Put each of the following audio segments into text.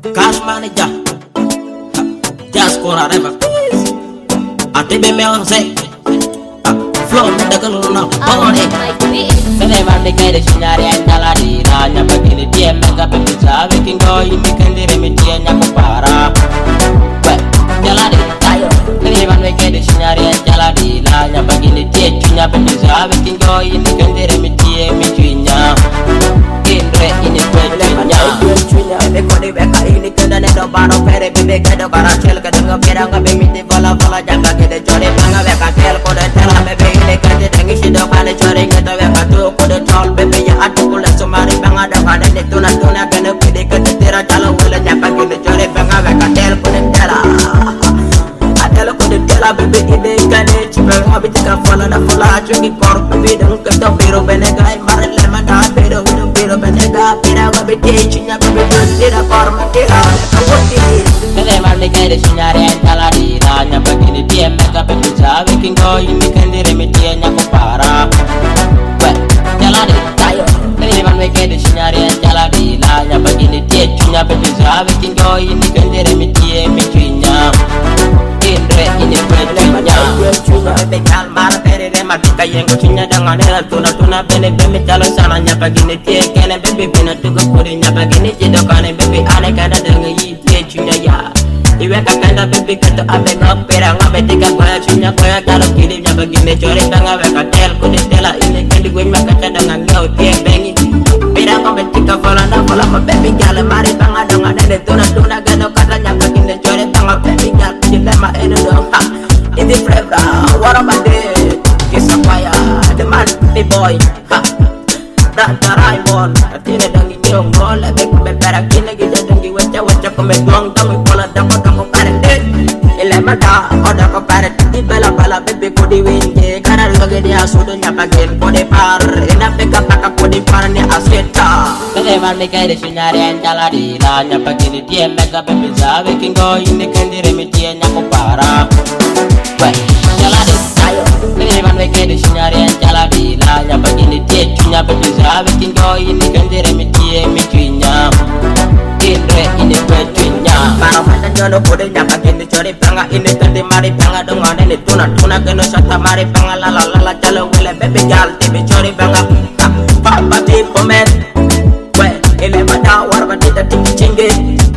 Cash manager, just for a river. I take me on say, flow me the color now. Sene mande kere shinari andala di la nya bagini die mega pepisa we can go in the kandire me die nya kupara. Well, jala di tayo. Sene mande kere shinari andala di la nya bagini die chunya pepisa we can go in the kandire me die me chunya. Indre ini chunya. Me kodi beka ini kanda ne do baro pere bebe kado karachel kado ngapera ngabe miti bola bola jaga kede chore banga beka tel kode tela bebe ini kade dengi shido kane chore ngata beka tu kode tol bebe ya atu kule sumari banga da kade ne tuna tuna kene kede kede tera chalo wala nyapa kede chore banga beka tel kode tela atelo kode tela bebe ini kane chipe habiti ka fola na fola chungi kor bebe dang kado biro bene gai mare lema da biro biro bene ga pira bebe chinya bebe tira forma tira kawoti kele mande kere shinari entala di la nya bagini die mega bebe jawe kingo ini kandire me die nya kupara we jala di tayo kele mande kere shinari entala di la nya bagini die chunya bebe jawe kingo ini kandire me die me chunya indre ini chunya bebe kalmar pere re matika yengo chunya dangane la tuna bene bebe jalo sana nya bagini die kene bebe bina tugo kuri nya bagini jido kane bebe ane kada denga yi die chunya ya iwe kakanda bebe kato abe ngapera ngabe tika kwaya chunya kwaya kalo kiri nya bagini chore banga we katel kudi tela ini kandi gwen makata danga ngau tie bengi pera ngabe tika fola na fola ma bebe jale mari banga danga dede tuna gano kata nya bagini chore banga bebe jal jile ma eno dong ha ini frebra wara bande kisa kwaya the man the boy ha ranta raimon atine dangi nyong rola bebe pera kine gija dangi wacha kome duang tamu pola dako parende ele mada oda ko parende di bela bebe kodi winje kana roge dia sudo nyapa gen kodi par ena peka paka kodi par ne aseta bele man me kere shinari andala di la nyapa gen die mega bebe zawe kingo ini kandire me die nyako para we jala di tayo bele man me kere shinari andala di la nyapa gen die chunya bebe zawe kingo ini kandire me die me chunya indre ini chunya para mata jono kode nyapa gen chore banga ini kandi mari banga dongane ni tuna keno shata mari banga la chalo wele bebe jal tibi chore banga papa ti pomet we ele mata war batita tingi chinge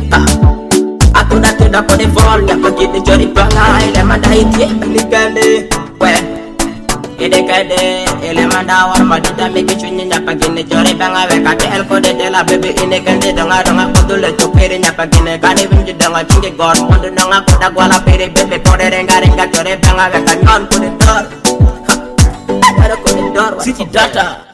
atuna kode vol nyapa gen chore banga ele mata itie belikande we ide kade ele manda war batita meke chunye nyapa gen chore banga we katel kode tela bebe ini kandi donga kodule chopere nyapa gen kane vinji donga chinge gor mondo donga koda gwala pere bebe kode renga chore banga we kanyon kode dor City data